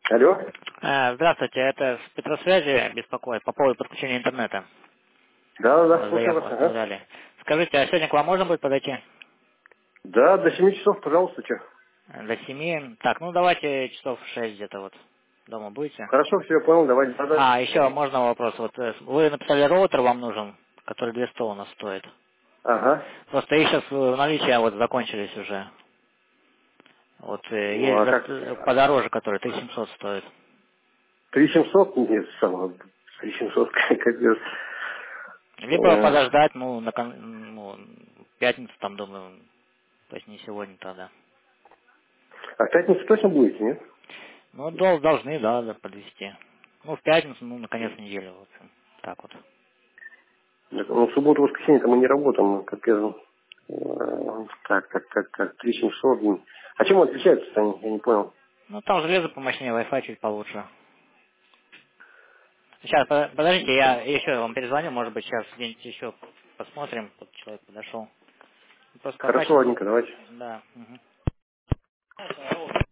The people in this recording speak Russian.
Алло? Здравствуйте, это с Петросвязи беспокоит по поводу подключения интернета. Да, слушаю Заявку вас, ага. оставляли. Скажите, а сегодня к вам можно будет подойти? Да, до 7 часов, пожалуйста, что? До 7. Так, ну давайте часов в 6 где-то вот. Дома будете? Хорошо, все, я понял, давай, да. А, еще можно вопрос. Вот вы написали роутер вам нужен, который 200 у нас стоит. Ага. Просто их сейчас в наличии вот закончились уже. Вот Ну, есть а как? подороже, который 3700 стоит. 3700? Нет, самого. 3700, капец. Либо подождать, ну, ну, в пятницу там, думаю, то есть не сегодня тогда. А в пятницу точно будете, нет? Ну, должны, да, подвести. Ну, в пятницу, ну, на конец недели, в общем. Так вот. Ну, в субботу, воскресенье-то мы не работаем, капец. Так, 3700. А чем он отличается-то, я не понял. Ну, там железо помощнее, Wi-Fi чуть получше. Сейчас, подождите, я еще вам перезвоню, может быть, сейчас где-нибудь еще посмотрим, вот человек подошел. Просто пока Хорошо, сейчас... ладненько, давайте. Да. Мгм.